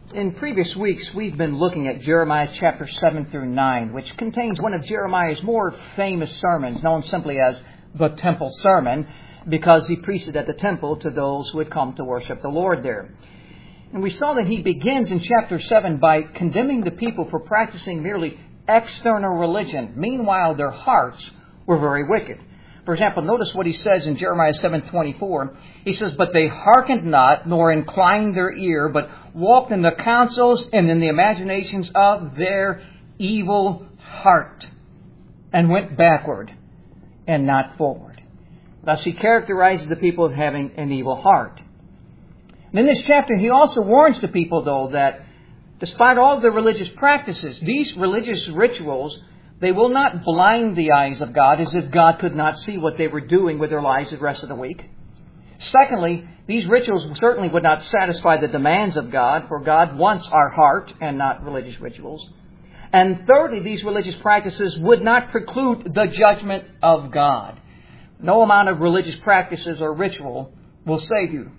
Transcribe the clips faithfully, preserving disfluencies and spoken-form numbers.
In previous weeks, we've been looking at Jeremiah chapter seven through nine, which contains one of Jeremiah's more famous sermons, known simply as the Temple Sermon, because he preached it at the temple to those who had come to worship the Lord there. And we saw that he begins in chapter seven by condemning the people for practicing merely external religion. Meanwhile, their hearts were very wicked. For example, notice what he says in Jeremiah seven twenty-four. He says, "But they hearkened not, nor inclined their ear, but walked in the counsels and in the imaginations of their evil heart, and went backward and not forward." Thus he characterizes the people as having an evil heart. And in this chapter, he also warns the people, though, that despite all the religious practices, these religious rituals, they will not blind the eyes of God as if God could not see what they were doing with their lives the rest of the week. Secondly, these rituals certainly would not satisfy the demands of God, for God wants our heart and not religious rituals. And thirdly, these religious practices would not preclude the judgment of God. No amount of religious practices or ritual will save you.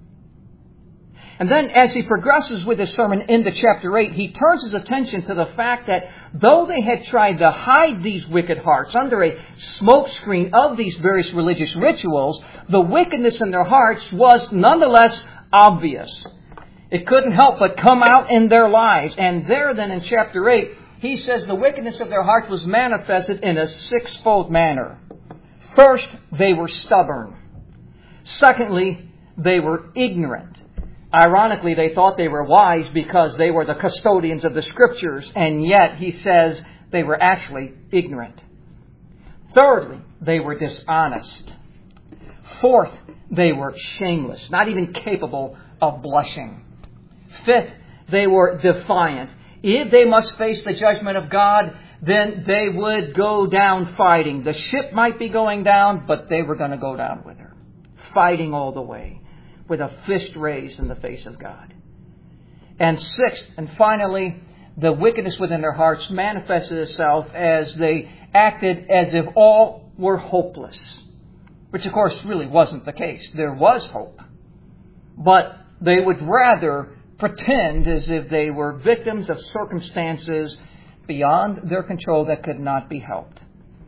And then as he progresses with his sermon into chapter eight, he turns his attention to the fact that though they had tried to hide these wicked hearts under a smokescreen of these various religious rituals, the wickedness in their hearts was nonetheless obvious. It couldn't help but come out in their lives. And there then in chapter eight, he says the wickedness of their hearts was manifested in a sixfold manner. First, they were stubborn. Secondly, they were ignorant. Ironically, they thought they were wise because they were the custodians of the Scriptures, and yet he says they were actually ignorant. Thirdly, they were dishonest. Fourth, they were shameless, not even capable of blushing. Fifth, they were defiant. If they must face the judgment of God, then they would go down fighting. The ship might be going down, but they were going to go down with her, fighting all the way, with a fist raised in the face of God. And sixth, and finally, the wickedness within their hearts manifested itself as they acted as if all were hopeless. Which, of course, really wasn't the case. There was hope. But they would rather pretend as if they were victims of circumstances beyond their control that could not be helped.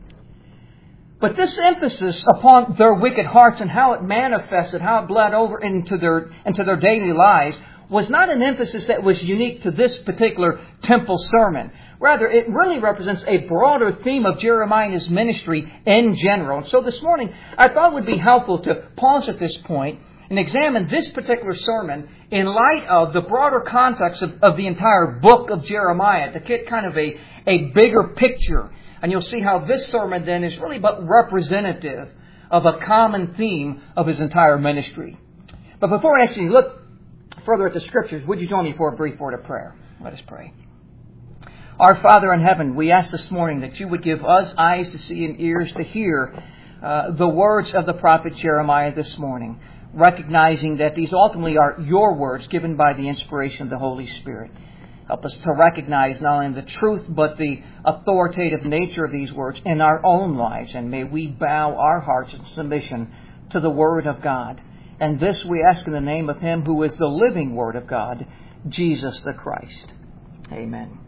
But this emphasis upon their wicked hearts and how it manifested, how it bled over into their into their daily lives, was not an emphasis that was unique to this particular temple sermon. Rather, it really represents a broader theme of Jeremiah's ministry in general. And so this morning, I thought it would be helpful to pause at this point and examine this particular sermon in light of the broader context of, of the entire book of Jeremiah, to get kind of a, a bigger picture. And you'll see how this sermon then is really but representative of a common theme of his entire ministry. But before I actually look further at the Scriptures, would you join me for a brief word of prayer? Let us pray. Our Father in heaven, we ask this morning that you would give us eyes to see and ears to hear uh, the words of the prophet Jeremiah this morning, recognizing that these ultimately are your words given by the inspiration of the Holy Spirit. Help us to recognize not only the truth, but the authoritative nature of these words in our own lives. And may we bow our hearts in submission to the Word of God. And this we ask in the name of Him who is the living Word of God, Jesus the Christ. Amen.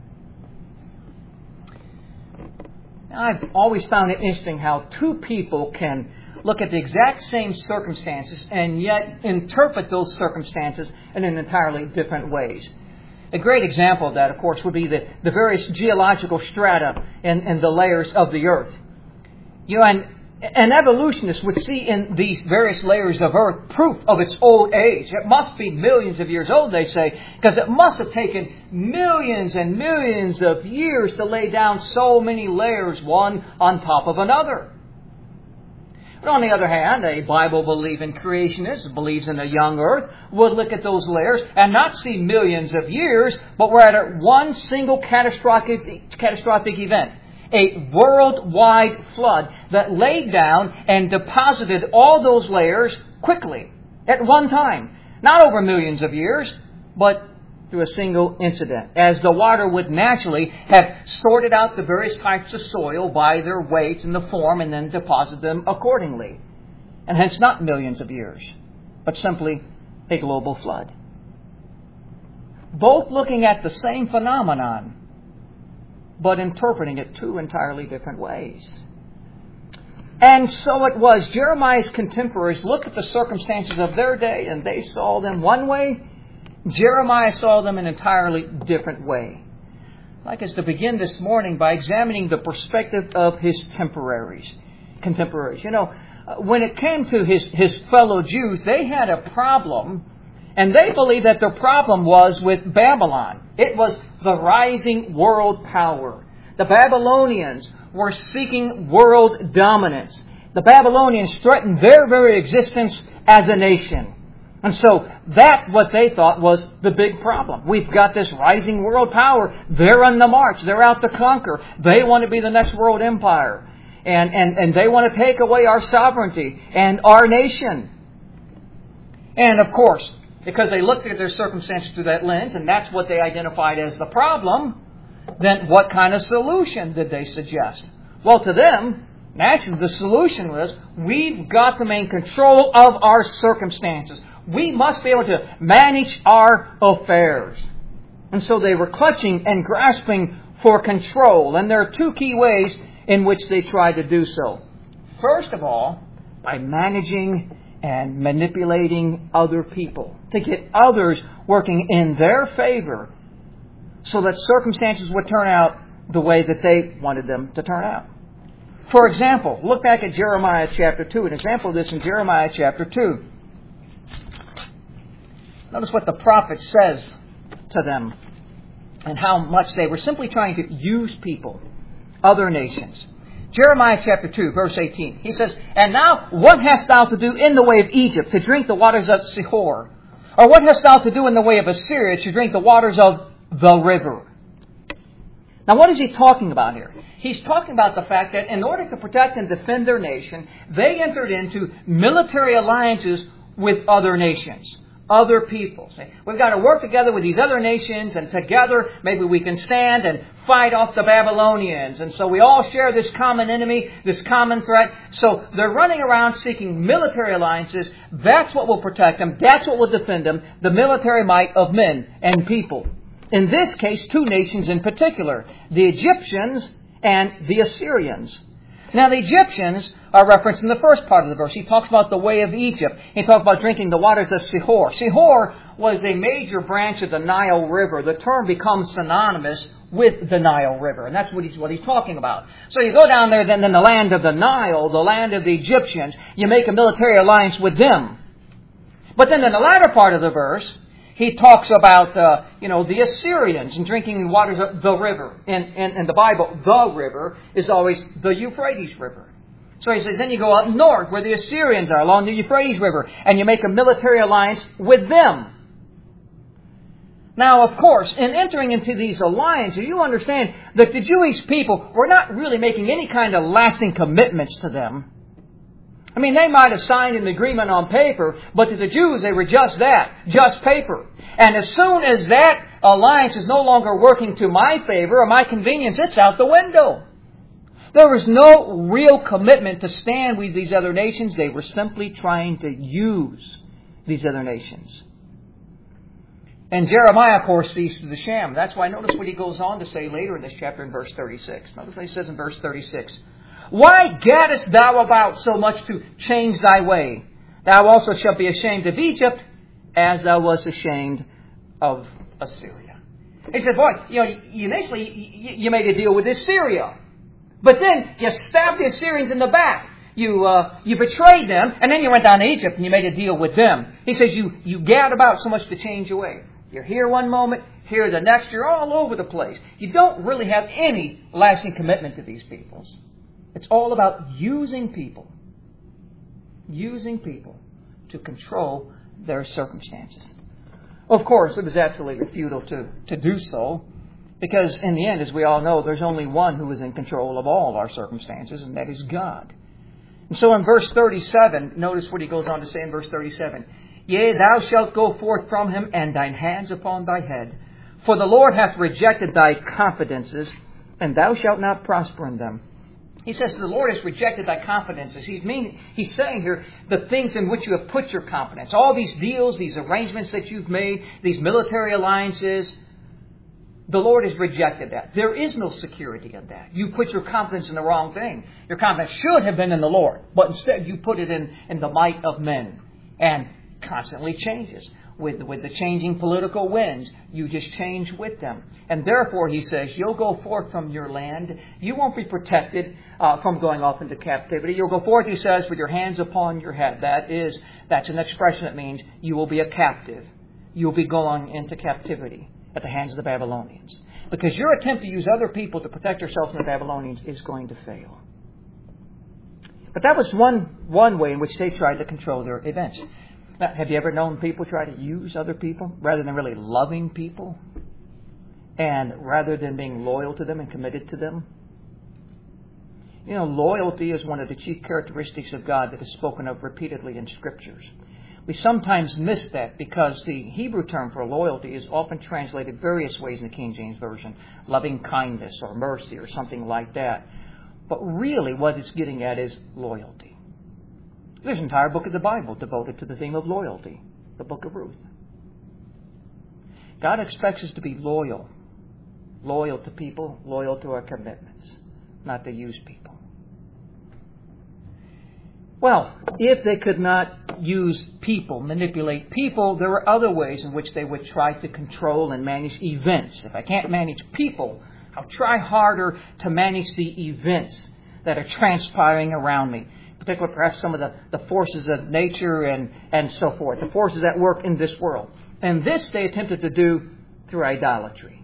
Now, I've always found it interesting how two people can look at the exact same circumstances and yet interpret those circumstances in an entirely different ways. A great example of that, of course, would be the, the various geological strata and, and the layers of the earth. You know, and an evolutionist would see in these various layers of earth proof of its old age. It must be millions of years old, they say, because it must have taken millions and millions of years to lay down so many layers, one on top of another. But on the other hand, a Bible-believing creationist who believes in a young earth would look at those layers and not see millions of years, but rather one single catastrophic, catastrophic event. A worldwide flood that laid down and deposited all those layers quickly at one time. Not over millions of years, but through a single incident, as the water would naturally have sorted out the various types of soil by their weight and the form and then deposit them accordingly. And hence not millions of years, but simply a global flood. both looking at the same phenomenon, but interpreting it two entirely different ways. And so it was. Jeremiah's contemporaries looked at the circumstances of their day and they saw them one way. Jeremiah saw them an entirely different way. I'd like us to begin this morning by examining the perspective of his temporaries, contemporaries. You know, when it came to his, his fellow Jews, they had a problem, and they believed that their problem was with Babylon. It was the rising world power. The Babylonians were seeking world dominance. The Babylonians threatened their very existence as a nation. And so that, what they thought, was the big problem. We've got this rising world power. They're on the march. They're out to conquer. They want to be the next world empire. And, and, and they want to take away our sovereignty and our nation. And of course, because they looked at their circumstances through that lens, and that's what they identified as the problem, then what kind of solution did they suggest? Well, to them, naturally, the solution was, we've got to maintain control of our circumstances. We must be able to manage our affairs. And so they were clutching and grasping for control. And there are two key ways in which they tried to do so. First of all, by managing and manipulating other people, to get others working in their favor so that circumstances would turn out the way that they wanted them to turn out. For example, look back at Jeremiah chapter two. An example of this in Jeremiah chapter two. Notice what the prophet says to them and how much they were simply trying to use people, other nations. Jeremiah chapter two, verse eighteen. He says, "And now what hast thou to do in the way of Egypt, to drink the waters of Sihor? Or what hast thou to do in the way of Assyria, to drink the waters of the river?" Now what is he talking about here? He's talking about the fact that in order to protect and defend their nation, they entered into military alliances with other nations, other peoples. We've got to work together with these other nations, and together maybe we can stand and fight off the Babylonians. And so we all share this common enemy, this common threat. So they're running around seeking military alliances. That's what will protect them. That's what will defend them, the military might of men and people. In this case, two nations in particular, the Egyptians and the Assyrians. Now, the Egyptians are referenced in the first part of the verse. He talks about the way of Egypt. He talks about drinking the waters of Sihor. Sihor was a major branch of the Nile River. The term becomes synonymous with the Nile River, and that's what he's, what he's talking about. So you go down there, then in the land of the Nile, the land of the Egyptians, you make a military alliance with them. But then in the latter part of the verse, he talks about, uh, you know, the Assyrians and drinking the waters of the river. In, in, in the Bible, the river is always the Euphrates River. So he says, then you go up north where the Assyrians are, along the Euphrates River, and you make a military alliance with them. Now, of course, in entering into these alliances, you understand that the Jewish people were not really making any kind of lasting commitments to them. I mean, they might have signed an agreement on paper, but to the Jews, they were just that, just paper. And as soon as that alliance is no longer working to my favor or my convenience, it's out the window. There was no real commitment to stand with these other nations. They were simply trying to use these other nations. And Jeremiah, of course, sees through the sham. That's why notice what he goes on to say later in this chapter in verse thirty-six. Notice what he says in verse thirty-six. "Why gaddest thou about so much to change thy way? Thou also shalt be ashamed of Egypt, as thou wast ashamed of Assyria." He says, boy, you know, you initially you, you made a deal with Assyria. But then you stabbed the Assyrians in the back. You uh, you betrayed them, and then you went down to Egypt and you made a deal with them. He says you, you gad about so much to change your way. You're here one moment, here the next, you're all over the place. You don't really have any lasting commitment to these peoples. It's all about using people. Using people to control their circumstances. Of course, it was absolutely futile to, to do so. Because in the end, as we all know, there's only one who is in control of all of our circumstances, and that is God. And so in verse thirty-seven, notice what he goes on to say in verse thirty-seven. "Yea, thou shalt go forth from him, and thine hands upon thy head. For the Lord hath rejected thy confidences, and thou shalt not prosper in them. He says, the Lord has rejected thy confidences. He's, mean, he's saying here, the things in which you have put your confidence. All these deals, these arrangements that you've made, these military alliances, the Lord has rejected that. There is no security in that. You put your confidence in the wrong thing. Your confidence should have been in the Lord, but instead you put it in, in the might of men. And constantly changes. With, with the changing political winds, you just change with them. And therefore, he says, you'll go forth from your land. You won't be protected uh, from going off into captivity. You'll go forth, he says, with your hands upon your head. That is, that's an expression that means you will be a captive. You'll be going into captivity at the hands of the Babylonians. Because your attempt to use other people to protect yourself from the Babylonians is going to fail. But that was one, one way in which they tried to control their events. Now, have you ever known people try to use other people rather than really loving people? And rather than being loyal to them and committed to them? You know, loyalty is one of the chief characteristics of God that is spoken of repeatedly in Scriptures. We sometimes miss that because the Hebrew term for loyalty is often translated various ways in the King James Version. Loving kindness or mercy or something like that. But really what it's getting at is loyalty. There's an entire book of the Bible devoted to the theme of loyalty, the book of Ruth. God expects us to be loyal, loyal to people, loyal to our commitments, not to use people. Well, if they could not use people, manipulate people, there were other ways in which they would try to control and manage events. If I can't manage people, I'll try harder to manage the events that are transpiring around me. Particularly perhaps some of the, the forces of nature and, and so forth. The forces at work in this world. And this they attempted to do through idolatry.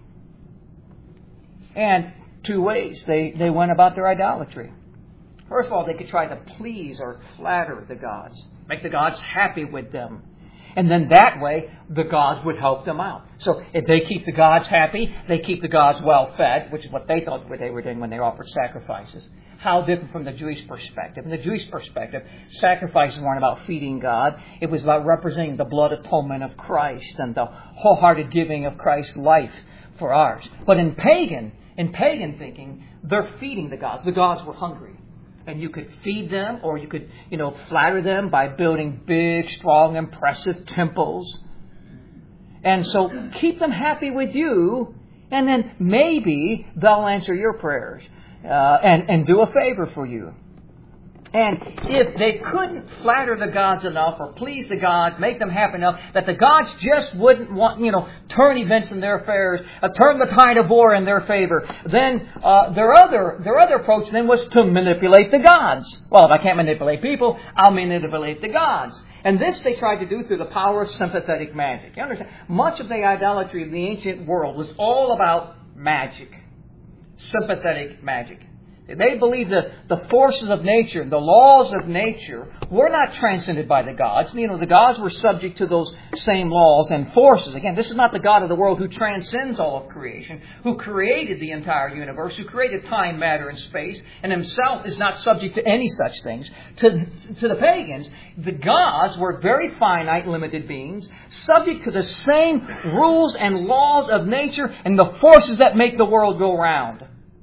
And two ways they, they went about their idolatry. First of all, they could try to please or flatter the gods. Make the gods happy with them. And then that way, the gods would help them out. So if they keep the gods happy, they keep the gods well fed, which is what they thought what they were doing when they offered sacrifices. How different from the Jewish perspective. In the Jewish perspective, sacrifices weren't about feeding God. It was about representing the blood atonement of Christ and the wholehearted giving of Christ's life for ours. But in pagan, in pagan thinking, they're feeding the gods. The gods were hungry. And you could feed them, or you could, you know, flatter them by building big, strong, impressive temples. And so keep them happy with you, and then maybe they'll answer your prayers uh, and, and do a favor for you. And if they couldn't flatter the gods enough or please the gods, make them happy enough, that the gods just wouldn't want, you know, turn events in their affairs, uh, turn the tide of war in their favor, then uh, their other their other approach then was to manipulate the gods. Well, if I can't manipulate people, I'll manipulate the gods. And this they tried to do through the power of sympathetic magic. You understand? Much of the idolatry of the ancient world was all about magic. Sympathetic magic. They believed that the forces of nature, the laws of nature, were not transcended by the gods. You know, the gods were subject to those same laws and forces. Again, this is not the God of the world who transcends all of creation, who created the entire universe, who created time, matter, and space, and himself is not subject to any such things. To, to the pagans, the gods were very finite, limited beings, subject to the same rules and laws of nature and the forces that make the world go round.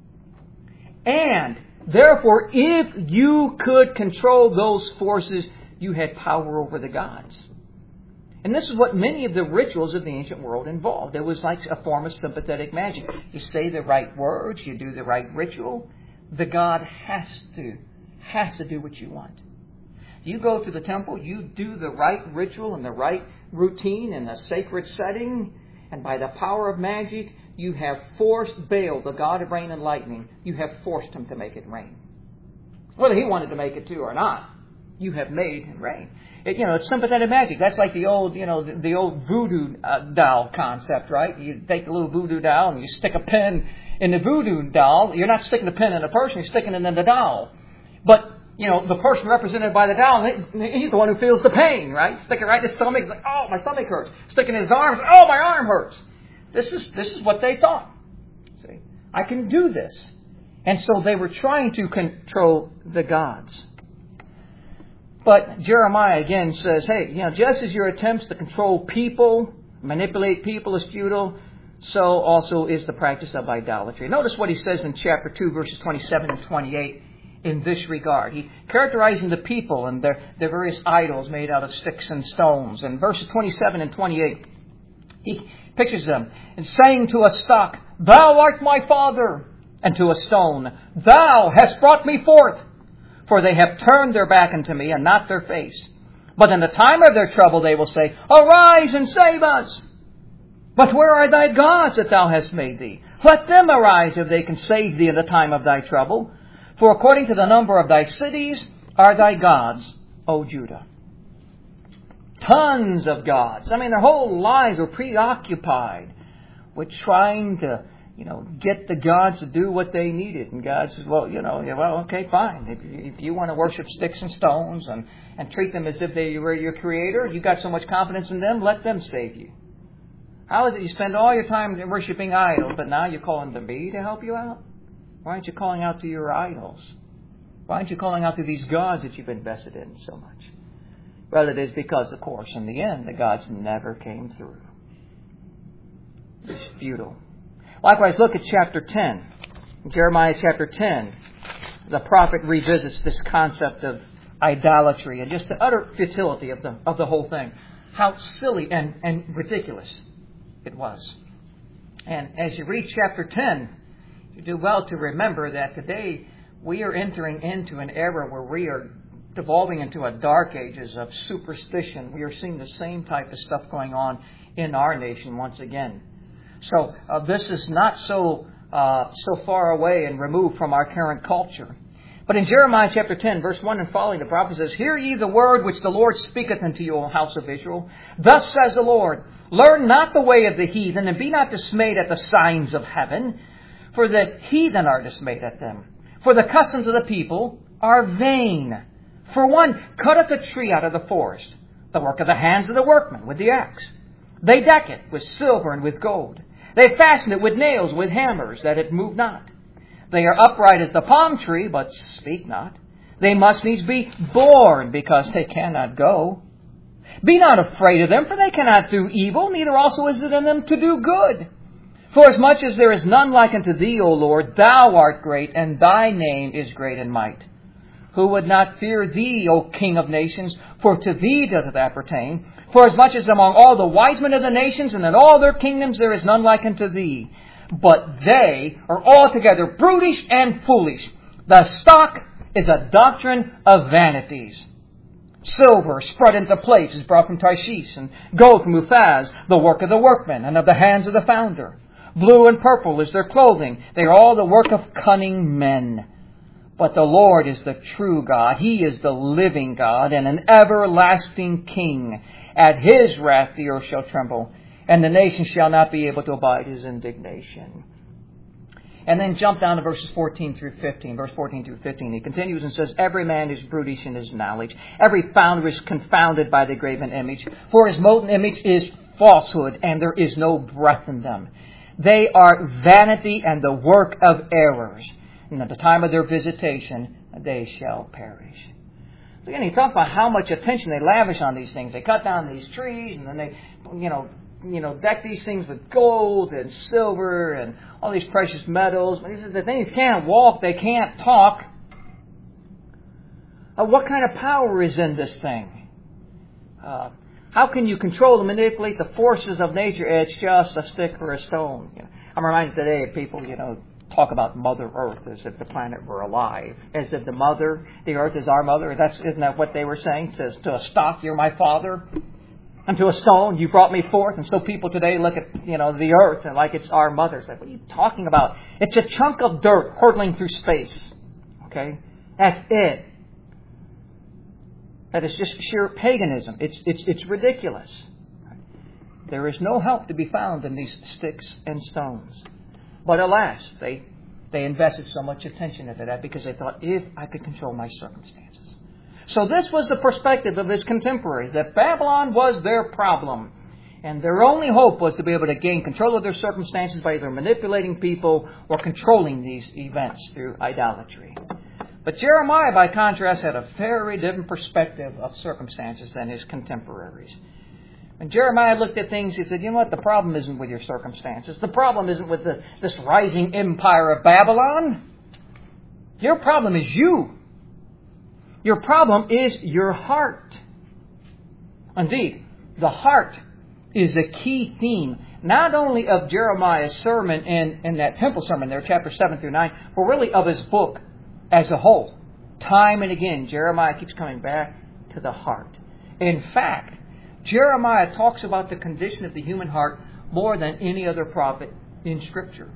And, therefore, if you could control those forces, you had power over the gods. And this is what many of the rituals of the ancient world involved. It was like a form of sympathetic magic. You say the right words, you do the right ritual, the god has to, has to do what you want. You go to the temple, you do the right ritual and the right routine in a sacred setting, and by the power of magic, you have forced Baal, the god of rain and lightning, you have forced him to make it rain. Whether he wanted to make it too or not, you have made it rain. It, you know, it's sympathetic magic. That's like the old, you know, the, the old voodoo uh, doll concept, right? You take a little voodoo doll and you stick a pin in the voodoo doll. You're not sticking the pin in the person, you're sticking it in the doll. But, you know, the person represented by the doll, he's the one who feels the pain, right? Stick it right in his stomach, like, oh, my stomach hurts. Stick it in his arms, oh, my arm hurts. This is this is what they thought. See, I can do this. And so they were trying to control the gods. But Jeremiah again says, hey, you know, just as your attempts to control people, manipulate people is futile, so also is the practice of idolatry. Notice what he says in chapter two, verses twenty-seven and twenty-eight. in this regard. He characterizing the people and their, their various idols made out of sticks and stones. In verses twenty-seven and twenty-eight, he pictures them and saying to a stock, Thou art my father, and to a stone, Thou hast brought me forth. For they have turned their back unto me, and not their face. But in the time of their trouble they will say, Arise and save us. But where are thy gods that thou hast made thee? Let them arise if they can save thee in the time of thy trouble. For according to the number of thy cities are thy gods, O Judah. Tons of gods. I mean, their whole lives were preoccupied with trying to, you know, get the gods to do what they needed. And God says, well, you know, well, okay, fine. If you, if you want to worship sticks and stones and, and treat them as if they were your creator, you got so much confidence in them, let them save you. How is it you spend all your time worshiping idols, but now you're calling to me to help you out? Why aren't you calling out to your idols? Why aren't you calling out to these gods that you've invested in so much? Well, it is because, of course, in the end, the gods never came through. It's futile. Likewise, look at chapter ten. In Jeremiah chapter ten, the prophet revisits this concept of idolatry and just the utter futility of the of the whole thing. How silly and, and ridiculous it was. And as you read chapter ten, you do well to remember that today we are entering into an era where we are devolving into a dark ages of superstition. We are seeing the same type of stuff going on in our nation once again. So uh, this is not so uh, so far away and removed from our current culture. But in Jeremiah chapter ten, verse one and following, the prophet says, Hear ye the word which the Lord speaketh unto you, O house of Israel. Thus says the Lord, Learn not the way of the heathen, and be not dismayed at the signs of heaven, for the heathen are dismayed at them. For the customs of the people are vain. For one cutteth a tree out of the forest, the work of the hands of the workman with the axe. They deck it with silver and with gold. They fasten it with nails, with hammers, that it move not. They are upright as the palm tree, but speak not. They must needs be born, because they cannot go. Be not afraid of them, for they cannot do evil, neither also is it in them to do good. For as much as there is none like unto thee, O Lord, thou art great, and thy name is great in might. Who would not fear thee, O King of nations? For to thee doth it appertain. For as much as among all the wise men of the nations, and in all their kingdoms, there is none like unto thee. But they are altogether brutish and foolish. The stock is a doctrine of vanities. Silver spread into plates is brought from Tarshish, and gold from Uphaz, the work of the workman, and of the hands of the founder. Blue and purple is their clothing. They are all the work of cunning men. But the Lord is the true God. He is the living God, and an everlasting King. At His wrath the earth shall tremble, and the nation shall not be able to abide His indignation. And then jump down to verses fourteen through fifteen. Verse fourteen through fifteen. He continues and says, Every man is brutish in his knowledge. Every founder is confounded by the graven image. For his molten image is falsehood, and there is no breath in them. They are vanity and the work of errors. And at the time of their visitation, they shall perish. So again, he talks about how much attention they lavish on these things. They cut down these trees, and then they, you know, you know, deck these things with gold and silver and all these precious metals. But he says the things can't walk, they can't talk. Uh, what kind of power is in this thing? Uh, how can you control and manipulate the forces of nature? It's just a stick or a stone. You know, I'm reminded today of people, you know, talk about Mother Earth as if the planet were alive, as if the mother, the earth is our mother. That's, isn't that what they were saying? To, to a stock, you're my father. And to a stone, you brought me forth. And so people today look at, you know, the earth and like it's our mother. It's like, what are you talking about? It's a chunk of dirt hurtling through space. Okay? That's it. That is just sheer paganism. It's, it's, it's ridiculous. There is no help to be found in these sticks and stones. But alas, they they invested so much attention into that because they thought, if I could control my circumstances. So this was the perspective of his contemporaries, that Babylon was their problem. And their only hope was to be able to gain control of their circumstances by either manipulating people or controlling these events through idolatry. But Jeremiah, by contrast, had a very different perspective of circumstances than his contemporaries. When Jeremiah looked at things, he said, you know what, the problem isn't with your circumstances. The problem isn't with the, this rising empire of Babylon. Your problem is you. Your problem is your heart. Indeed, the heart is a key theme, not only of Jeremiah's sermon in, in that temple sermon there, chapter seven through nine, but really of his book as a whole. Time and again, Jeremiah keeps coming back to the heart. In fact, Jeremiah talks about the condition of the human heart more than any other prophet in Scripture.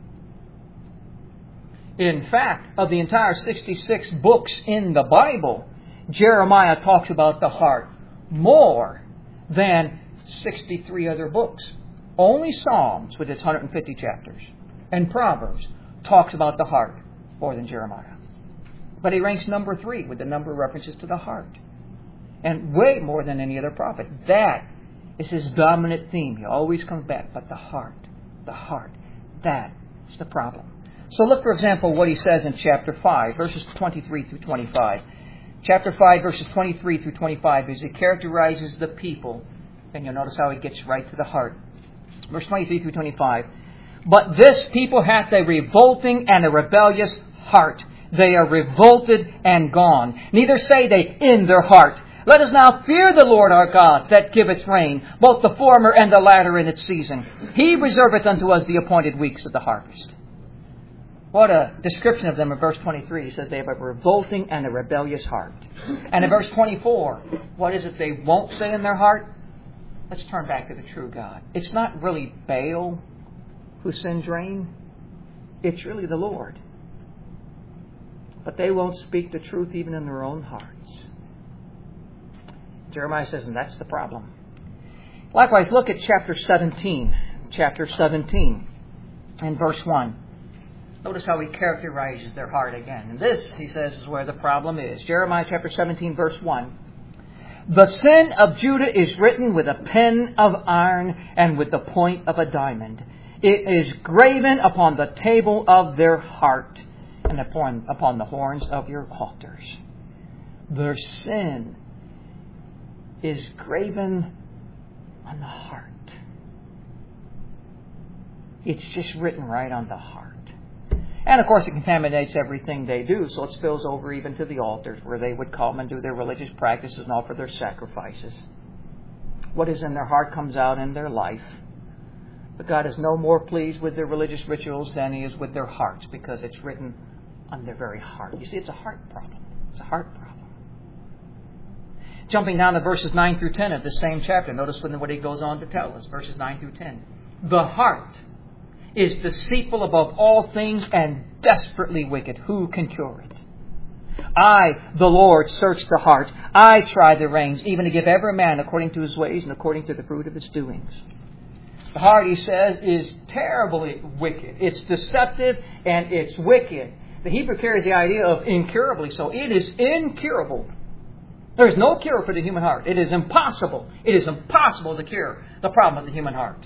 In fact, of the entire sixty-six books in the Bible, Jeremiah talks about the heart more than sixty-three other books. Only Psalms, with its one hundred fifty chapters, and Proverbs talks about the heart more than Jeremiah. But he ranks number three with the number of references to the heart. And way more than any other prophet. That is his dominant theme. He always comes back. But the heart, the heart, that is the problem. So look, for example, what he says in chapter five, verses twenty-three through twenty-five. Chapter five, verses twenty-three through twenty-five, as he characterizes the people. And you'll notice how he gets right to the heart. Verse twenty-three through twenty-five. But this people hath a revolting and a rebellious heart. They are revolted and gone. Neither say they in their heart, Let us now fear the Lord our God, that giveth rain, both the former and the latter in its season. He reserveth unto us the appointed weeks of the harvest. What a description of them in verse twenty-three. He says they have a revolting and a rebellious heart. And in verse twenty-four, what is it they won't say in their heart? Let's turn back to the true God. It's not really Baal who sends rain. It's really the Lord. But they won't speak the truth even in their own hearts. Jeremiah says, and that's the problem. Likewise, look at chapter seventeen. Chapter seventeen and verse one. Notice how he characterizes their heart again. And this, he says, is where the problem is. Jeremiah chapter seventeen, verse one. The sin of Judah is written with a pen of iron and with the point of a diamond. It is graven upon the table of their heart and upon, upon the horns of your altars. Their sin is graven on the heart. It's just written right on the heart. And of course it contaminates everything they do, so it spills over even to the altars where they would come and do their religious practices and offer their sacrifices. What is in their heart comes out in their life. But God is no more pleased with their religious rituals than He is with their hearts, because it's written on their very heart. You see, it's a heart problem. It's a heart problem. Jumping down to verses nine through ten of the same chapter, notice what he goes on to tell us, verses nine through ten. The heart is deceitful above all things and desperately wicked. Who can cure it? I, the Lord, search the heart. I try the reins, even to give every man according to his ways and according to the fruit of his doings. The heart, he says, is terribly wicked. It's deceptive and it's wicked. The Hebrew carries the idea of incurably, so it is incurable. There is no cure for the human heart. It is impossible. It is impossible to cure the problem of the human heart.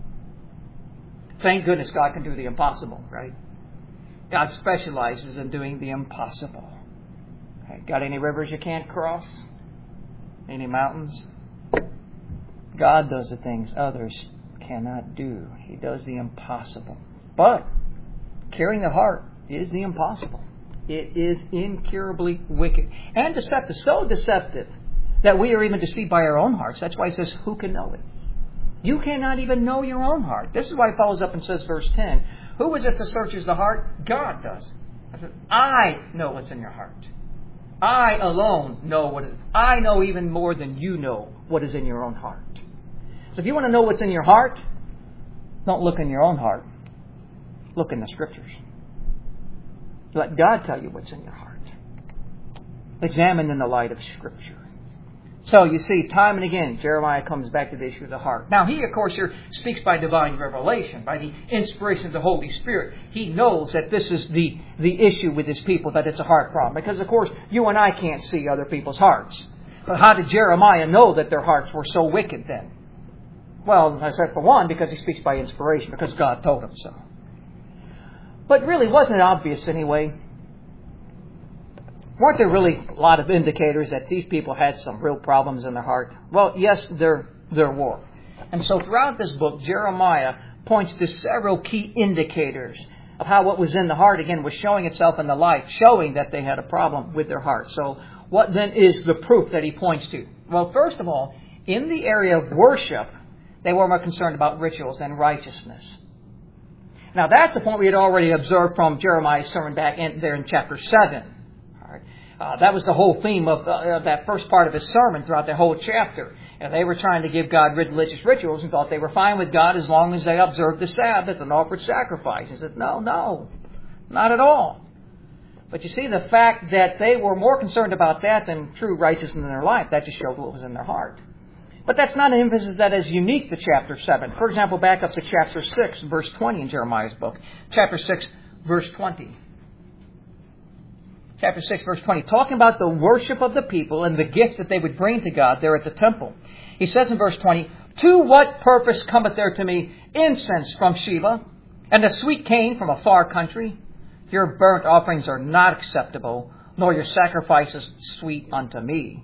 Thank goodness God can do the impossible, right? God specializes in doing the impossible. Okay. Got any rivers you can't cross? Any mountains? God does the things others cannot do. He does the impossible. But curing the heart is the impossible. It is incurably wicked and deceptive. So deceptive that we are even deceived by our own hearts. That's why he says, who can know it? You cannot even know your own heart. This is why he follows up and says, verse ten, who is it that searches the heart? God does. I said, I know what's in your heart. I alone know what it is. I know even more than you know what is in your own heart. So if you want to know what's in your heart, don't look in your own heart. Look in the Scriptures. Let God tell you what's in your heart. Examine in the light of Scripture. So you see, time and again, Jeremiah comes back to the issue of the heart. Now he, of course, here speaks by divine revelation, by the inspiration of the Holy Spirit. He knows that this is the, the issue with his people, that it's a heart problem. Because, of course, you and I can't see other people's hearts. But how did Jeremiah know that their hearts were so wicked then? Well, I said for one, because he speaks by inspiration, because God told him so. But really, wasn't it obvious anyway? Weren't there really a lot of indicators that these people had some real problems in their heart? Well, yes, there, there were. And so throughout this book, Jeremiah points to several key indicators of how what was in the heart, again, was showing itself in the life, showing that they had a problem with their heart. So What then is the proof that he points to? Well, first of all, in the area of worship, they were more concerned about rituals than righteousness. Now, that's a point we had already observed from Jeremiah's sermon back in, there in chapter seven. All right. Uh, that was the whole theme of, uh, of that first part of his sermon throughout the whole chapter. And they were trying to give God religious rituals and thought they were fine with God as long as they observed the Sabbath and offered sacrifice. He said, no, no, not at all. But you see, the fact that they were more concerned about that than true righteousness in their life, that just showed what was in their heart. But that's not an emphasis that is unique to chapter seven. For example, back up to chapter six, verse twenty in Jeremiah's book. Chapter six, verse twenty. Chapter six, verse twenty. Talking about the worship of the people and the gifts that they would bring to God there at the temple. He says in verse twenty, to what purpose cometh there to me incense from Sheba, and the sweet cane from a far country? Your burnt offerings are not acceptable, nor your sacrifices sweet unto me.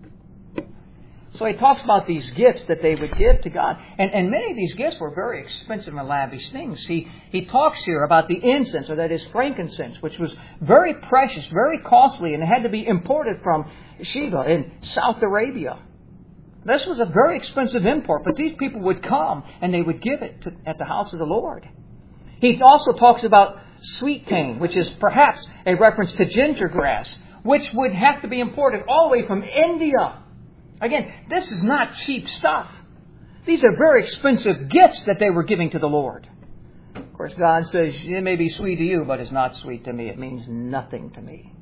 So he talks about these gifts that they would give to God. And, and many of these gifts were very expensive and lavish things. He, he talks here about the incense, or that is frankincense, which was very precious, very costly, and it had to be imported from Sheba in South Arabia. This was a very expensive import, but these people would come and they would give it to, at the house of the Lord. He also talks about sweet cane, which is perhaps a reference to ginger grass, which would have to be imported all the way from India. Again, this is not cheap stuff. These are very expensive gifts that they were giving to the Lord. Of course, God says, it may be sweet to you, but it's not sweet to me. It means nothing to me.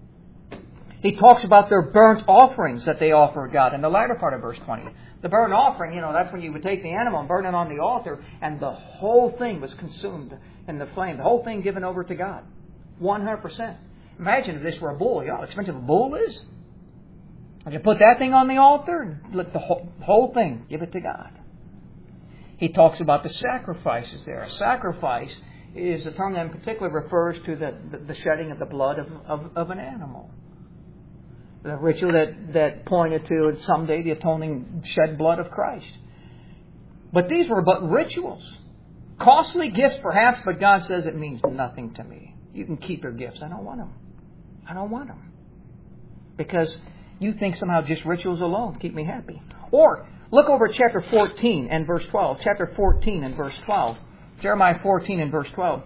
He talks about their burnt offerings that they offered God in the latter part of verse twenty. The burnt offering, you know, that's when you would take the animal and burn it on the altar, and the whole thing was consumed in the flame. The whole thing given over to God. one hundred percent. Imagine if this were a bull. You know how expensive a bull is? And you put that thing on the altar, let the whole, whole thing, give it to God. He talks about the sacrifices there. A sacrifice is a term that in particular refers to the, the, the shedding of the blood of, of, of an animal. The ritual that, that pointed to someday the atoning shed blood of Christ. But these were but rituals. Costly gifts perhaps, but God says it means nothing to me. You can keep your gifts. I don't want them. I don't want them. Because you think somehow just rituals alone keep me happy. Or look over at chapter fourteen and verse twelve. Chapter fourteen and verse twelve. Jeremiah fourteen and verse twelve.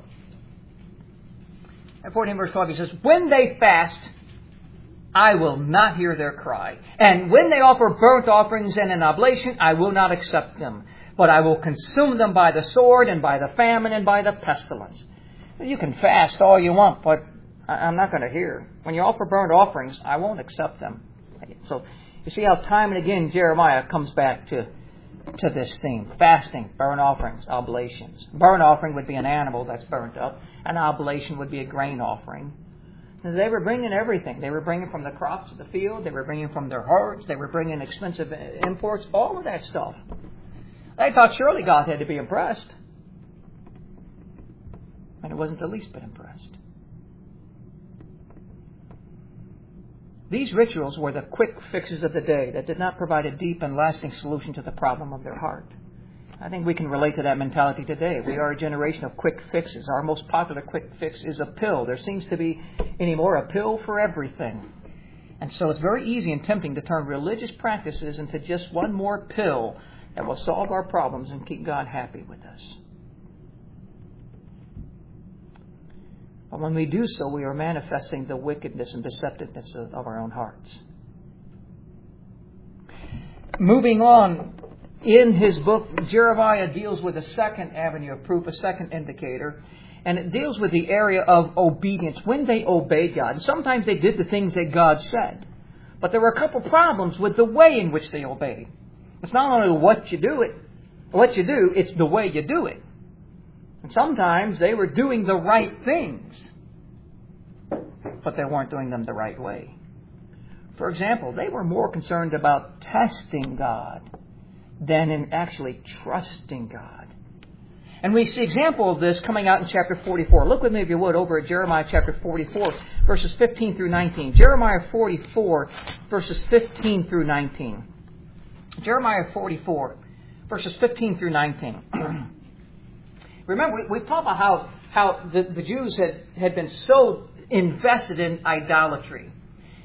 At fourteen verse twelve he says, when they fast, I will not hear their cry. And when they offer burnt offerings and an oblation, I will not accept them. But I will consume them by the sword and by the famine and by the pestilence. You can fast all you want, but I'm not going to hear. When you offer burnt offerings, I won't accept them. So you see how time and again Jeremiah comes back to, to this theme. Fasting, burnt offerings, oblations. Burnt offering would be an animal that's burnt up. An oblation would be a grain offering. They were bringing everything. They were bringing from the crops of the field. They were bringing from their herds. They were bringing expensive imports. All of that stuff. They thought surely God had to be impressed. And it wasn't the least bit impressed. These rituals were the quick fixes of the day that did not provide a deep and lasting solution to the problem of their heart. I think we can relate to that mentality today. We are a generation of quick fixes. Our most popular quick fix is a pill. There seems to be anymore a pill for everything. And so it's very easy and tempting to turn religious practices into just one more pill that will solve our problems and keep God happy with us. But when we do so, we are manifesting the wickedness and deceptiveness of, of our own hearts. Moving on, in his book, Jeremiah deals with a second avenue of proof, a second indicator, and it deals with the area of obedience, when they obeyed God. And sometimes they did the things that God said, but there were a couple problems with the way in which they obeyed. It's not only what you do it, what you do, it's the way you do it. And sometimes they were doing the right things, but they weren't doing them the right way. For example, they were more concerned about testing God than in actually trusting God. And we see example of this coming out in chapter forty-four. Look with me, if you would, over at Jeremiah chapter forty-four, verses fifteen through nineteen. Jeremiah forty-four, verses fifteen through nineteen. Jeremiah forty-four, verses fifteen through nineteen. Remember, we, we've talked about how, how the, the Jews had, had been so invested in idolatry.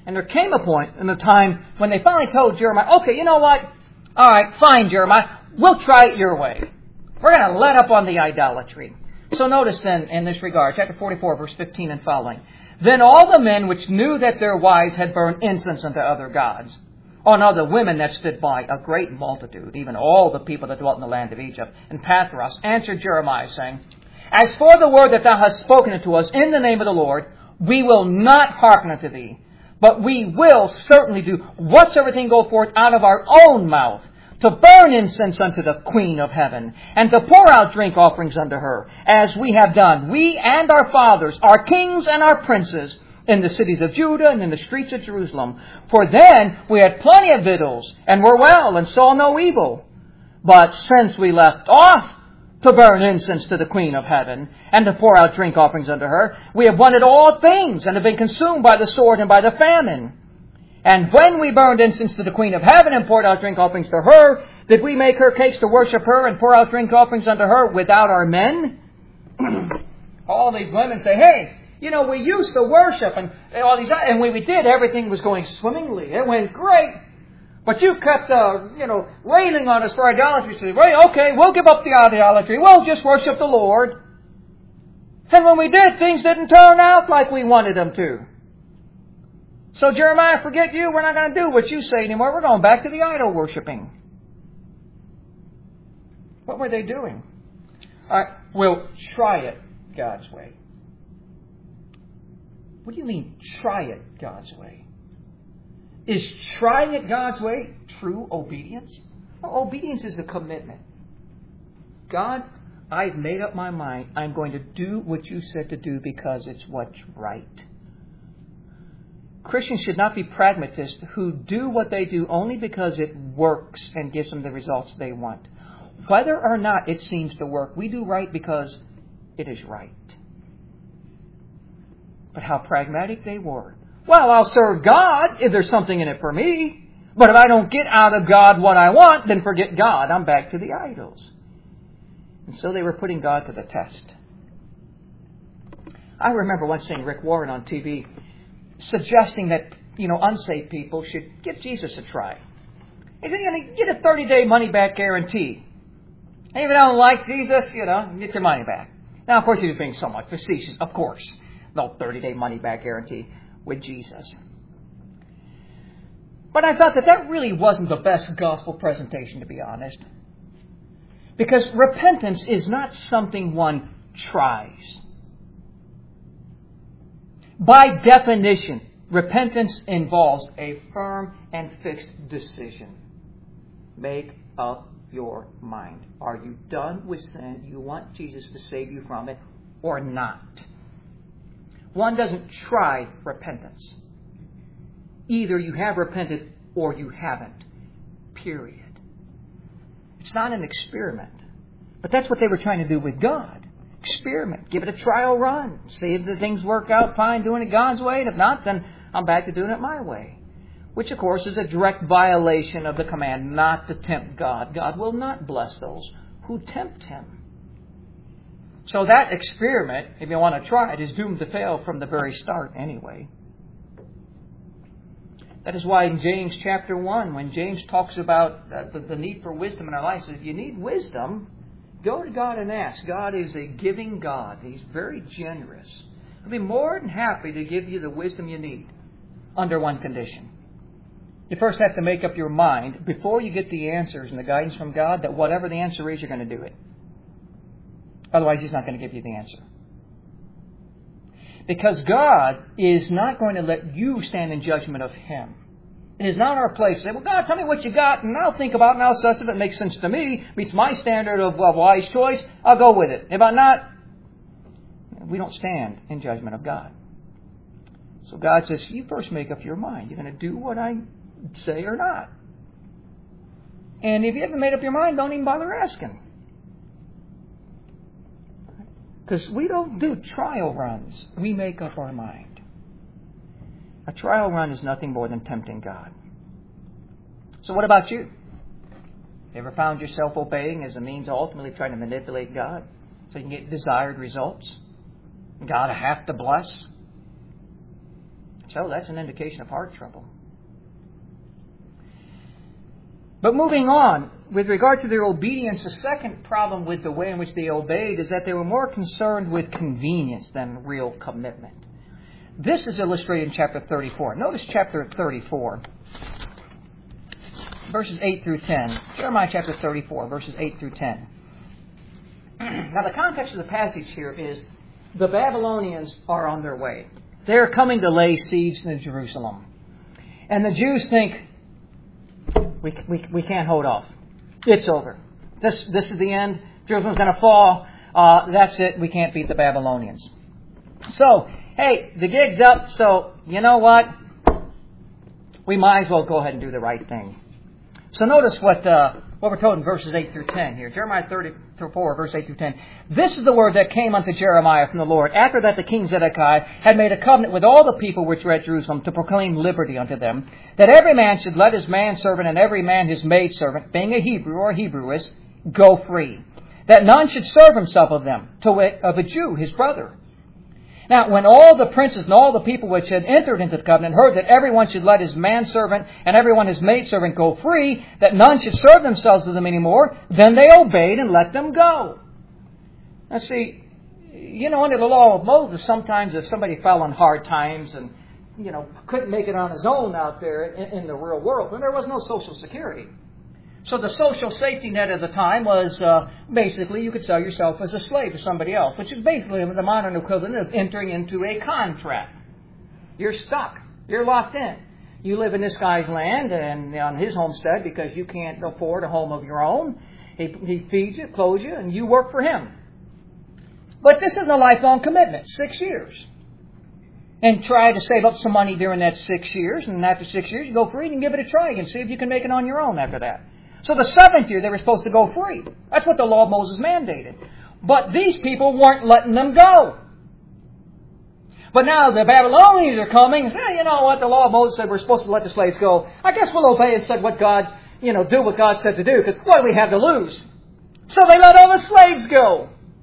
And there came a point in the time when they finally told Jeremiah, okay, you know what? All right, fine, Jeremiah. We'll try it your way. We're going to let up on the idolatry. So notice then in this regard, chapter forty-four, verse fifteen and following. Then all the men which knew that their wives had burned incense unto other gods, on other women that stood by, a great multitude, even all the people that dwelt in the land of Egypt, and Pathros, answered Jeremiah, saying, As for the word that thou hast spoken unto us in the name of the Lord, we will not hearken unto thee, but we will certainly do whatsoever thing go forth out of our own mouth, to burn incense unto the Queen of heaven, and to pour out drink offerings unto her, as we have done, we and our fathers, our kings and our princes, in the cities of Judah and in the streets of Jerusalem. For then we had plenty of victuals, and were well, and saw no evil. But since we left off to burn incense to the Queen of heaven, and to pour out drink offerings unto her, we have wanted all things, and have been consumed by the sword and by the famine. And when we burned incense to the Queen of heaven, and poured out drink offerings to her, did we make her cakes to worship her, and pour out drink offerings unto her without our men? All these women say, hey, you know, we used to worship, and all these, and when we did, everything was going swimmingly. It went great. But you kept, uh, you know, railing on us for idolatry. So, well, okay, we'll give up the idolatry. We'll just worship the Lord. And when we did, things didn't turn out like we wanted them to. So, Jeremiah, forget you. We're not going to do what you say anymore. We're going back to the idol worshiping. What were they doing? All right, we'll try it God's way. What do you mean, try it God's way? Is trying it God's way true obedience? Well, obedience is a commitment. God, I've made up my mind. I'm going to do what you said to do because it's what's right. Christians should not be pragmatists who do what they do only because it works and gives them the results they want. Whether or not it seems to work, we do right because it is right. But how pragmatic they were. Well, I'll serve God if there's something in it for me. But if I don't get out of God what I want, then forget God. I'm back to the idols. And so they were putting God to the test. I remember once seeing Rick Warren on T V suggesting that, you know, unsaved people should give Jesus a try. He said, you know, get a thirty-day money-back guarantee. And if you don't like Jesus, you know, get your money back. Now, of course, he was being somewhat facetious, of course. No thirty-day money-back guarantee with Jesus. But I thought that that really wasn't the best gospel presentation, to be honest. Because repentance is not something one tries. By definition, repentance involves a firm and fixed decision. Make up your mind. Are you done with sin? You want Jesus to save you from it or not? One doesn't try repentance. Either you have repented or you haven't. Period. It's not an experiment. But that's what they were trying to do with God. Experiment. Give it a trial run. See if the things work out fine doing it God's way. And if not, then I'm back to doing it my way. Which, of course, is a direct violation of the command not to tempt God. God will not bless those who tempt Him. So that experiment, if you want to try it, is doomed to fail from the very start anyway. That is why in James chapter one, when James talks about uh, the, the need for wisdom in our lives, if you need wisdom, go to God and ask. God is a giving God. He's very generous. He'll be more than happy to give you the wisdom you need under one condition. You first have to make up your mind, before you get the answers and the guidance from God, that whatever the answer is, you're going to do it. Otherwise, He's not going to give you the answer. Because God is not going to let you stand in judgment of Him. It is not our place to say, well, God, tell me what you got, and I'll think about it, and I'll assess if it makes sense to me, meets my standard of a wise choice, I'll go with it. If I'm not, we don't stand in judgment of God. So God says, you first make up your mind. You're going to do what I say or not. And if you haven't made up your mind, don't even bother asking. Because we don't do trial runs. We make up our mind. A trial run is nothing more than tempting God. So what about you? Ever found yourself obeying as a means of ultimately trying to manipulate God so you can get desired results? God have to bless? So that's an indication of heart trouble. But moving on, with regard to their obedience, the second problem with the way in which they obeyed is that they were more concerned with convenience than real commitment. This is illustrated in chapter thirty-four. Notice chapter thirty-four, verses eight through ten. Jeremiah chapter thirty-four, verses eight through ten. Now the context of the passage here is the Babylonians are on their way. They're coming to lay siege to Jerusalem. And the Jews think, we, we, we can't hold off. It's over. This, this is the end. Jerusalem's going to fall. Uh, that's it. We can't beat the Babylonians. So, hey, the gig's up. So, you know what? We might as well go ahead and do the right thing. So notice what uh, what we're told in verses eight through ten here. Jeremiah thirty-four, verse eight through ten. This is the word that came unto Jeremiah from the Lord, after that the king Zedekiah had made a covenant with all the people which were at Jerusalem to proclaim liberty unto them, that every man should let his manservant and every man his maidservant, being a Hebrew or a Hebrewess, go free. That none should serve himself of them, to wit, of a Jew, his brother. Now, when all the princes and all the people which had entered into the covenant heard that everyone should let his manservant and everyone his maidservant go free, that none should serve themselves to them any more, then they obeyed and let them go. Now see, you know, under the law of Moses, sometimes if somebody fell on hard times and, you know, couldn't make it on his own out there in, in the real world, then there was no Social Security. So the social safety net at the time was uh, basically you could sell yourself as a slave to somebody else, which is basically the modern equivalent of entering into a contract. You're stuck. You're locked in. You live in this guy's land and on his homestead because you can't afford a home of your own. He, he feeds you, clothes you, and you work for him. But this isn't a lifelong commitment. Six years. And try to save up some money during that six years. And after six years, you go free and give it a try and see if you can make it on your own after that. So the seventh year, they were supposed to go free. That's what the law of Moses mandated. But these people weren't letting them go. But now the Babylonians are coming. And say, you know what? The law of Moses said we're supposed to let the slaves go. I guess we'll obey and said what God, you know, do what God said to do. Because what do we have to lose? So they let all the slaves go.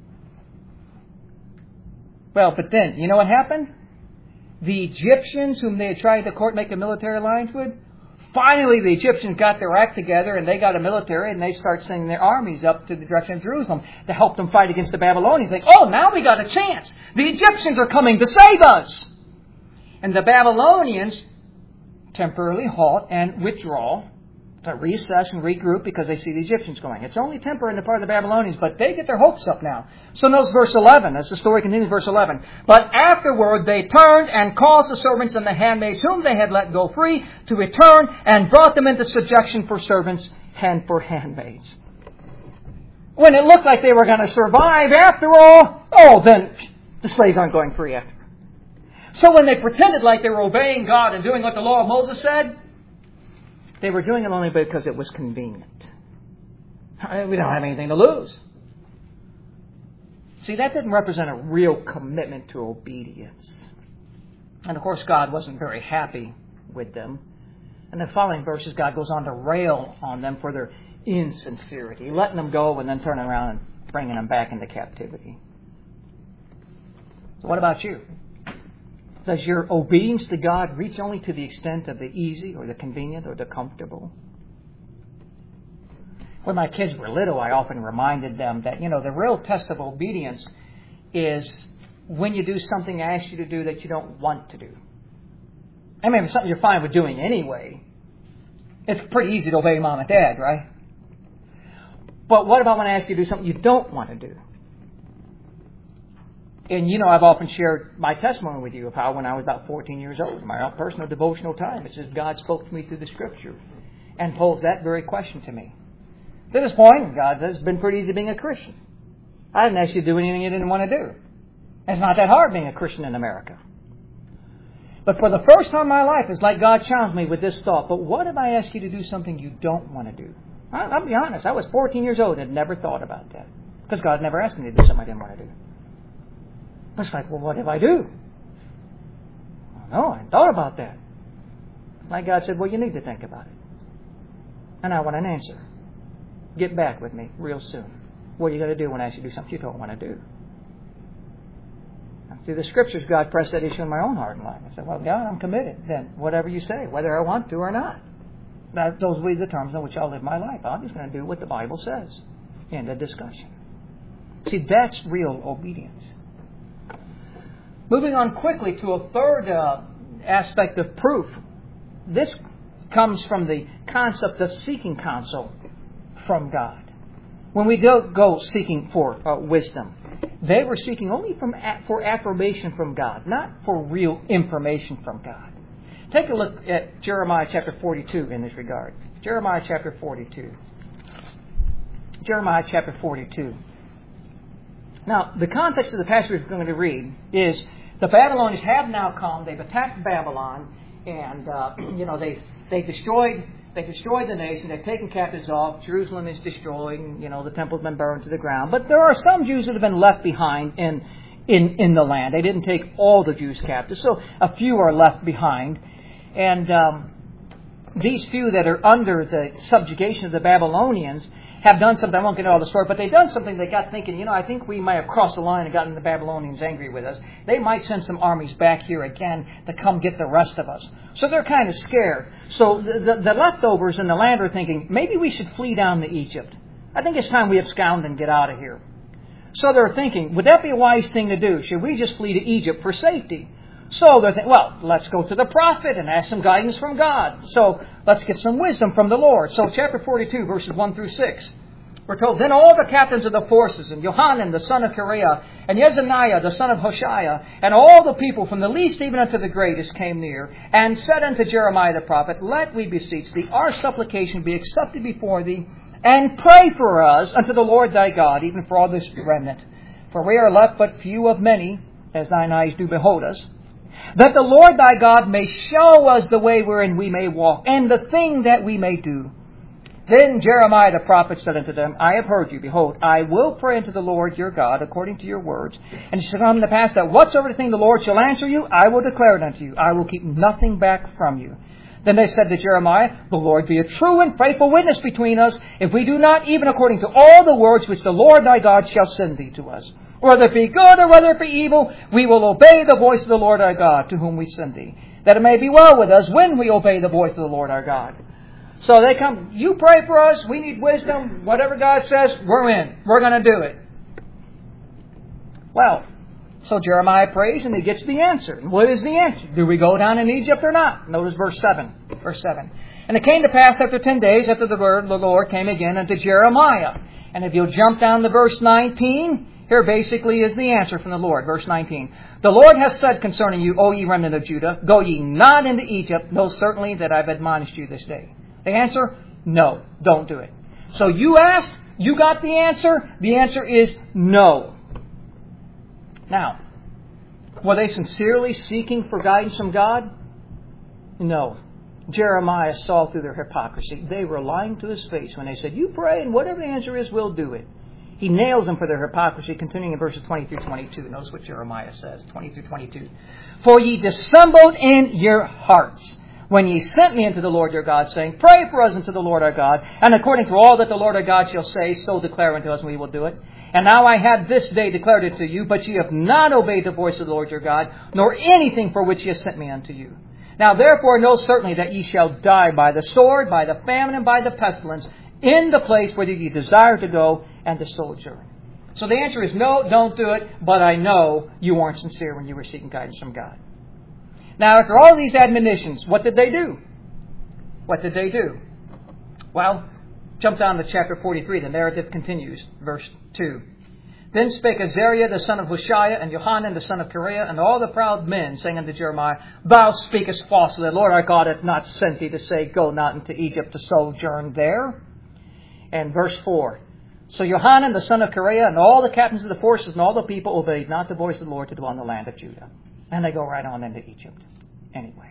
Well, but then, you know what happened? The Egyptians, whom they had tried to court make a military alliance with, finally, the Egyptians got their act together and they got a military and they start sending their armies up to the direction of Jerusalem to help them fight against the Babylonians. They think, oh, now we got a chance. The Egyptians are coming to save us. And the Babylonians temporarily halt and withdraw to reassess and regroup because they see the Egyptians going. It's only temporary in the part of the Babylonians, but they get their hopes up now. So notice verse eleven, as the story continues, verse eleven. But afterward they turned and caused the servants and the handmaids whom they had let go free to return and brought them into subjection for servants and for handmaids. When it looked like they were going to survive after all, oh, then the slaves aren't going free after. So when they pretended like they were obeying God and doing what the law of Moses said, they were doing it only because it was convenient. We don't have anything to lose. See, that didn't represent a real commitment to obedience. And of course, God wasn't very happy with them. And the following verses, God goes on to rail on them for their insincerity, letting them go and then turning around and bringing them back into captivity. So what about you? Does your obedience to God reach only to the extent of the easy or the convenient or the comfortable? When my kids were little, I often reminded them that, you know, the real test of obedience is when you do something I ask you to do that you don't want to do. I mean, if it's something you're fine with doing anyway, it's pretty easy to obey mom and dad, right? But what about when I ask you to do something you don't want to do? And, you know, I've often shared my testimony with you of how when I was about fourteen years old, in my own personal devotional time, it says God spoke to me through the Scripture and posed that very question to me. To this point, God says, it's been pretty easy being a Christian. I didn't ask you to do anything you didn't want to do. It's not that hard being a Christian in America. But for the first time in my life, it's like God challenged me with this thought. But what if I ask you to do something you don't want to do? I'll be honest. I was fourteen years old and had never thought about that. Because God never asked me to do something I didn't want to do. It's like, well, what if I do? Well, no, I hadn't thought about that. My God said, well, you need to think about it. And I want an answer. Get back with me real soon. What are you going to do when I ask you to do something you don't want to do? Through the Scriptures, God pressed that issue in my own heart and life. I said, well, God, I'm committed. Then whatever you say, whether I want to or not. That, those will be the terms in which I'll live my life. I'm just going to do what the Bible says. End of discussion. See, that's real obedience. Moving on quickly to a third uh, aspect of proof. This comes from the concept of seeking counsel from God. When we go, go seeking for uh, wisdom, they were seeking only from, for affirmation from God, not for real information from God. Take a look at Jeremiah chapter forty-two in this regard. Jeremiah chapter forty-two. Jeremiah chapter forty-two. Now, the context of the passage we're going to read is the Babylonians have now come. They've attacked Babylon, and uh, you know they they destroyed they destroyed the nation. They've taken captives off. Jerusalem is destroyed. And, you know the temple's been burned to the ground. But there are some Jews that have been left behind in in in the land. They didn't take all the Jews captive, so a few are left behind. And um, these few that are under the subjugation of the Babylonians have done something. I won't get into all the story, but they've done something. They got thinking, you know, I think we might have crossed the line and gotten the Babylonians angry with us. They might send some armies back here again to come get the rest of us. So they're kind of scared. So the, the, the leftovers in the land are thinking, maybe we should flee down to Egypt. I think it's time we abscond and get out of here. So they're thinking, would that be a wise thing to do? Should we just flee to Egypt for safety? So they're thinking, well, let's go to the prophet and ask some guidance from God. So let's get some wisdom from the Lord. So chapter forty-two, verses one through six. We're told, then all the captains of the forces, and Johanan the son of Kareah, and Yezaniah the son of Hoshea, and all the people from the least even unto the greatest came near, and said unto Jeremiah the prophet, let we beseech thee, our supplication be accepted before thee, and pray for us unto the Lord thy God, even for all this remnant. For we are left but few of many, as thine eyes do behold us, that the Lord thy God may show us the way wherein we may walk, and the thing that we may do. Then Jeremiah the prophet said unto them, I have heard you. Behold, I will pray unto the Lord your God according to your words. And it shall come to pass that whatsoever thing the Lord shall answer you, I will declare it unto you. I will keep nothing back from you. Then they said to Jeremiah, the Lord be a true and faithful witness between us, if we do not even according to all the words which the Lord thy God shall send thee to us. Whether it be good or whether it be evil, we will obey the voice of the Lord our God, to whom we send thee, that it may be well with us when we obey the voice of the Lord our God. So they come, you pray for us, we need wisdom, whatever God says, we're in. We're going to do it. Well, so Jeremiah prays and he gets the answer. What is the answer? Do we go down in Egypt or not? Notice verse seven. Verse seven. And it came to pass after ten days, after the word of the Lord came again unto Jeremiah. And if you'll jump down to verse nineteen, here basically is the answer from the Lord. Verse nineteen. The Lord has said concerning you, O ye remnant of Judah, go ye not into Egypt, know certainly that I've admonished you this day. The answer? No, don't do it. So you asked, you got the answer. The answer is no. Now, were they sincerely seeking for guidance from God? No. Jeremiah saw through their hypocrisy. They were lying to his face when they said, you pray and whatever the answer is, we'll do it. He nails them for their hypocrisy, continuing in verses twenty through twenty-two. Notice what Jeremiah says, twenty through twenty-two. For ye dissembled in your hearts, when ye sent me unto the Lord your God, saying, pray for us unto the Lord our God, and according to all that the Lord our God shall say, so declare unto us, and we will do it. And now I have this day declared it to you, but ye have not obeyed the voice of the Lord your God, nor anything for which ye have sent me unto you. Now therefore know certainly that ye shall die by the sword, by the famine, and by the pestilence, in the place where ye desire to go and to sojourn. So the answer is no, don't do it, but I know you weren't sincere when you were seeking guidance from God. Now, after all these admonitions, what did they do? What did they do? Well, jump down to chapter forty-three. The narrative continues. Verse two. Then spake Azariah the son of Hoshea, and Johanan the son of Kareah, and all the proud men, saying unto Jeremiah, Thou speakest falsely. The Lord our God hath not sent thee to say, Go not into Egypt to sojourn there. And verse four. So Johanan the son of Kareah, and all the captains of the forces, and all the people obeyed not the voice of the Lord to dwell in the land of Judah. And they go right on into Egypt. Anyway.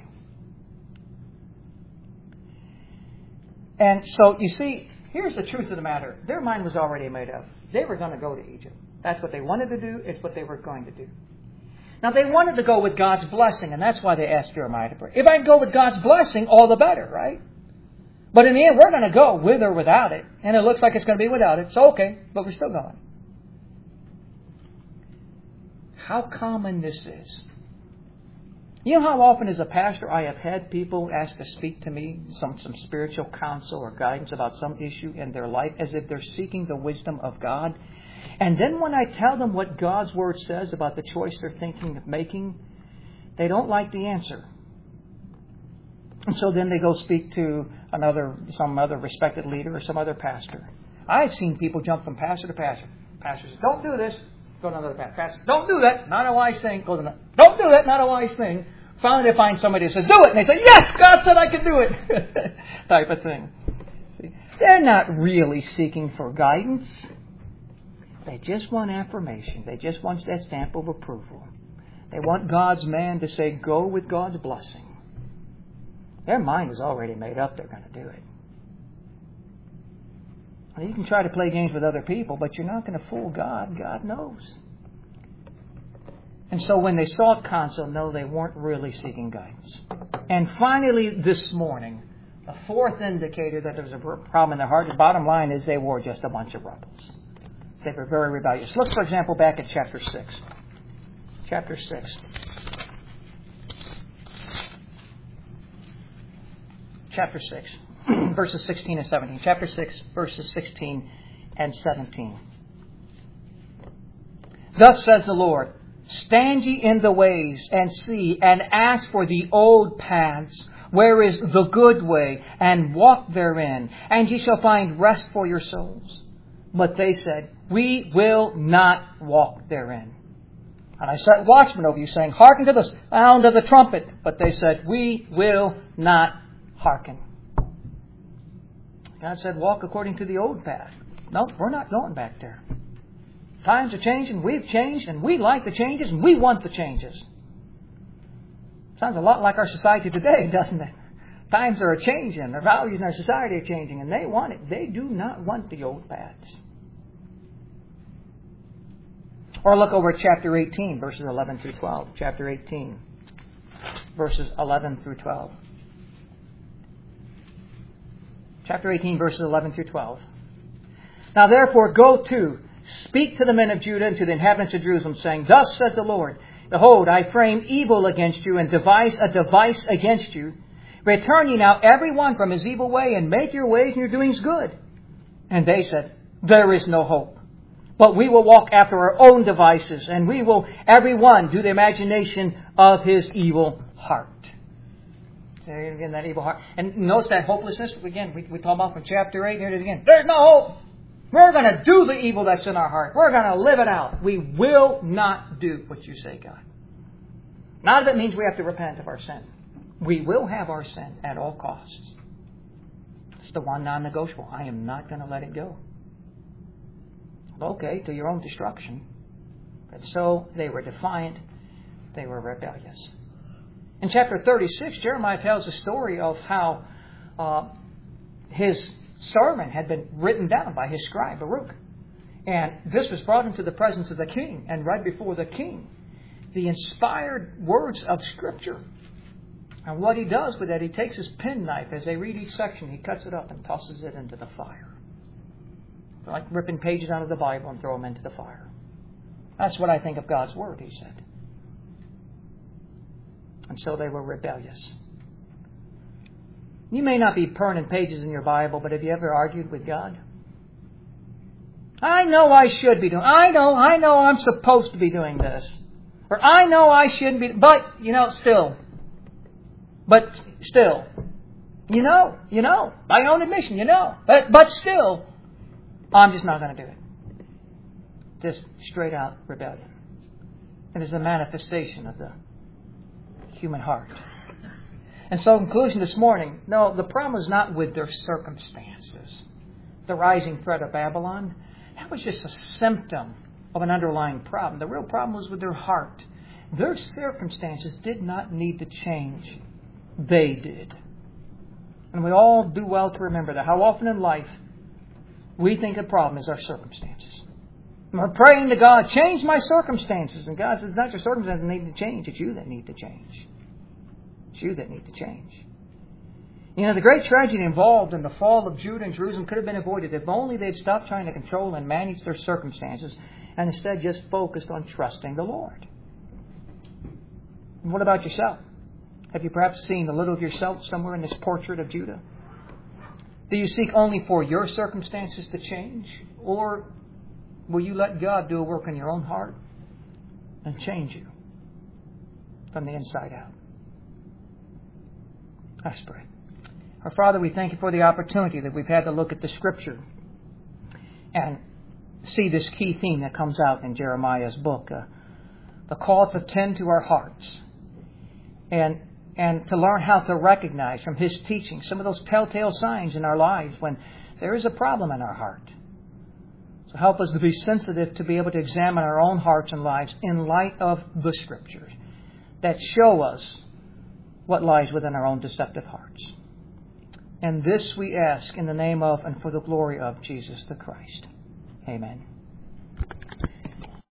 And so, you see, here's the truth of the matter. Their mind was already made up. They were going to go to Egypt. That's what they wanted to do. It's what they were going to do. Now, they wanted to go with God's blessing, and that's why they asked Jeremiah to pray. If I can go with God's blessing, all the better, right? But in the end, we're going to go with or without it. And it looks like it's going to be without it. So, okay, but we're still going. how common this is. You know how often as a pastor I have had people ask to speak to me, some, some spiritual counsel or guidance about some issue in their life as if they're seeking the wisdom of God. And then when I tell them what God's Word says about the choice they're thinking of making, they don't like the answer. And so then they go speak to another, some other respected leader or some other pastor. I've seen people jump from pastor to pastor. Pastor says, don't do this. Go to another pastor. Pastor, don't do that. Not a wise thing. Go to another. Don't do that. Not a wise thing. Finally, they find somebody who says, do it. And they say, yes, God said I can do it. Type of thing. See, they're not really seeking for guidance. They just want affirmation. They just want that stamp of approval. They want God's man to say, go with God's blessing. Their mind is already made up. They're going to do it. You can try to play games with other people, but you're not going to fool God. God knows. And so when they sought counsel, no, they weren't really seeking guidance. And finally, this morning, the fourth indicator that there's a problem in their heart, the bottom line is they were just a bunch of rebels. They were very rebellious. Look, for example, back at chapter six. Chapter six. Chapter six, verses sixteen and seventeen. Chapter six, verses sixteen and seventeen. Thus says the Lord, stand ye in the ways, and see, and ask for the old paths, where is the good way, and walk therein, and ye shall find rest for your souls. But they said, we will not walk therein. And I set watchmen over you, saying, hearken to the sound of the trumpet. But they said, we will not hearken. God said, walk according to the old path. No, we're not going back there. Times are changing, we've changed, and we like the changes, and we want the changes. Sounds a lot like our society today, doesn't it? Times are changing, our values in our society are changing, and they want it. They do not want the old paths. Or look over at chapter eighteen, verses eleven through twelve. Chapter eighteen, verses eleven through twelve. Chapter eighteen, verses eleven through twelve. Now therefore go to, speak to the men of Judah and to the inhabitants of Jerusalem, saying, thus says the Lord, behold, I frame evil against you, and devise a device against you. Return ye now every one from his evil way, and make your ways and your doings good. And they said, there is no hope. But we will walk after our own devices, and we will, every one, do the imagination of his evil heart. There again, that evil heart. And notice that hopelessness. Again, we, we talk about from chapter eight. Here it is again. There's no hope. We're going to do the evil that's in our heart. We're going to live it out. We will not do what you say, God. None of it means we have to repent of our sin. We will have our sin at all costs. It's the one non-negotiable. I am not going to let it go. Okay, to your own destruction. But so they were defiant. They were rebellious. In chapter thirty-six, Jeremiah tells the story of how uh, his sermon had been written down by his scribe, Baruch. And this was brought into the presence of the king. And right before the king, the inspired words of Scripture. And what he does with that, he takes his penknife. As they read each section, he cuts it up and tosses it into the fire. Like ripping pages out of the Bible and throw them into the fire. That's what I think of God's Word, he said. And so they were rebellious. You may not be burning pages in your Bible, but have you ever argued with God? I know I should be doing, I know, I know I'm supposed to be doing this. Or I know I shouldn't be, but, you know, still. But still. You know, you know, by own admission, you know. But, but still, I'm just not going to do it. Just straight out rebellion. It is a manifestation of the human heart. And so, in conclusion this morning, no, the problem is not with their circumstances. The rising threat of Babylon, that was just a symptom of an underlying problem. The real problem was with their heart. Their circumstances did not need to change. They did. And we all do well to remember that. How often in life we think the problem is our circumstances. And we're praying to God, change my circumstances. And God says, it's not your circumstances that need to change. It's you that need to change. It's you that need to change. You know, the great tragedy involved in the fall of Judah and Jerusalem could have been avoided if only they'd stopped trying to control and manage their circumstances and instead just focused on trusting the Lord. What about yourself? Have you perhaps seen a little of yourself somewhere in this portrait of Judah? Do you seek only for your circumstances to change? Or will you let God do a work in your own heart and change you from the inside out? Let's pray. Our Father, we thank you for the opportunity that we've had to look at the Scripture and see this key theme that comes out in Jeremiah's book. Uh, the call to tend to our hearts. And and to learn how to recognize from His teaching some of those telltale signs in our lives when there is a problem in our heart. So help us to be sensitive to be able to examine our own hearts and lives in light of the Scriptures that show us what lies within our own deceptive hearts. And this we ask in the name of and for the glory of Jesus the Christ. Amen.